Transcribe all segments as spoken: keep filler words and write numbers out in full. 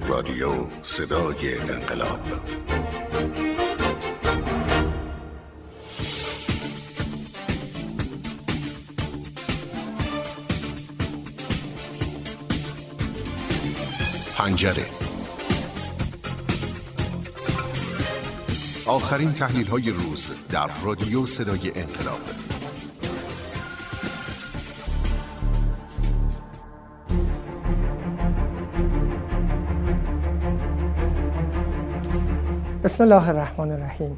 رادیو صدای انقلاب. پنجره. آخرین تحلیل‌های روز در رادیو صدای انقلاب. بسم الله الرحمن الرحیم.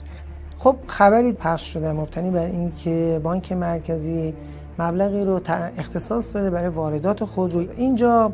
خب خبری پخش شده مبتنی بر این که بانک مرکزی مبلغی رو اختصاص داده برای واردات خودرو. اینجا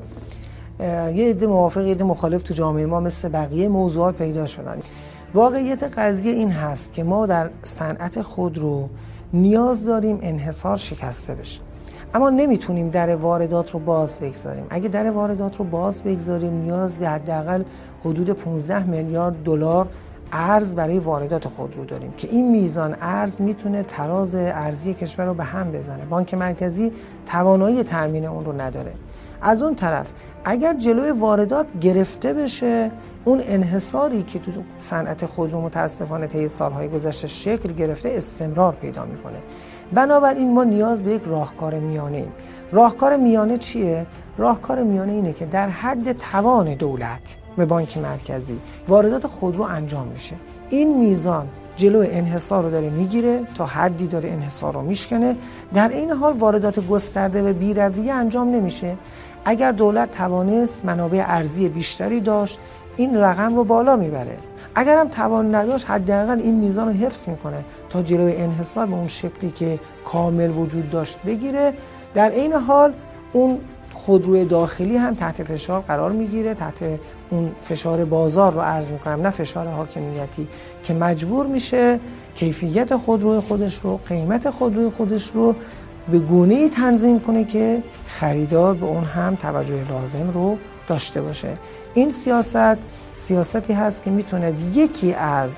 یه عده موافق یه عده مخالف تو جامعه ما مثل بقیه موضوعات پیدا شدن. واقعیت قضیه این هست که ما در صنعت خودرو نیاز داریم انحصار شکسته بشه، اما نمیتونیم در واردات رو باز بگذاریم. اگه در واردات رو باز بگذاریم نیاز به حداقل حدود پانزده میلیارد دلار ارز برای واردات خودرو داریم که این میزان ارز میتونه تراز ارزی کشور رو به هم بزنه. بانک مرکزی توانایی تامین اون رو نداره. از اون طرف اگر جلوی واردات گرفته بشه، اون انحصاری که تو صنعت خودرو متاسفانه طی سالهای گذشته شکل گرفته استمرار پیدا میکنه. بنابراین ما نیاز به یک راهکار میانه ایم. راهکار میانه چیه؟ راهکار میانه اینه که در حد توان دولت به بانک مرکزی واردات خودرو انجام میشه. این میزان جلوی انحصار رو داره میگیره، تا حدی داره انحصار رو میشکنه. در این حال واردات گسترده و بی‌رویه انجام نمیشه. اگر دولت توانست منابع ارزی بیشتری داشت، این رقم رو بالا میبره. اگر هم توان نداشت، حداقل این میزان رو حفظ میکنه تا جلوی انحصار به اون شکلی که کامل وجود داشت بگیره. در این حال اون خودروی داخلی هم تحت فشار قرار میگیره، تحت اون فشار بازار رو عرض میکنم، نه فشار حاکمیتی، که مجبور میشه کیفیت خودروی خودش رو، قیمت خودروی خودش رو به گونه‌ای تنظیم کنه که خریدار به اون هم توجه لازم رو داشته باشه. این سیاست سیاستی هست که میتونه یکی از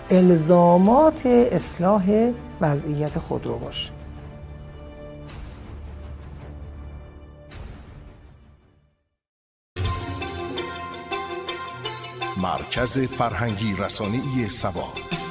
الزامات اصلاح وضعیت خودرو باشه. مرکز فرهنگی رسانه‌ای سبا.